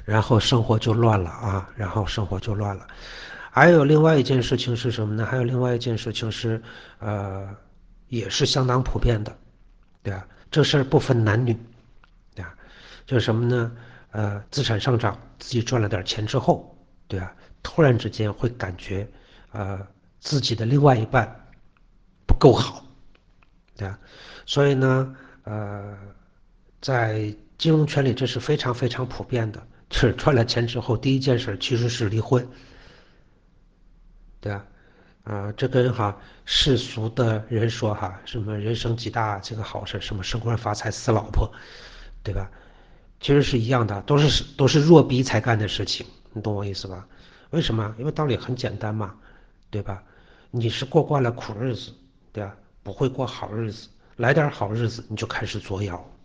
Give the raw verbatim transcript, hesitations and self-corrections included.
然后生活就乱了啊，然后生活就乱了。还有另外一件事情是什么呢？还有另外一件事情是，呃，也是相当普遍的，对吧？这事儿不分男女，对吧？就是什么呢？呃，资产上涨，自己赚了点钱之后，对吧？突然之间会感觉，呃，自己的另外一半不够好，对吧？所以呢，呃，在金融圈里这是非常非常普遍的，就是赚了钱之后，第一件事其实是离婚，对吧？啊，这跟哈世俗的人说哈，什么人生几大这个好事，什么升官发财死老婆，对吧？其实是一样的，都是都是弱逼才干的事情，你懂我意思吧？为什么？因为道理很简单嘛，对吧？你是过惯了苦日子，对吧？不会过好日子，来点好日子你就开始作妖，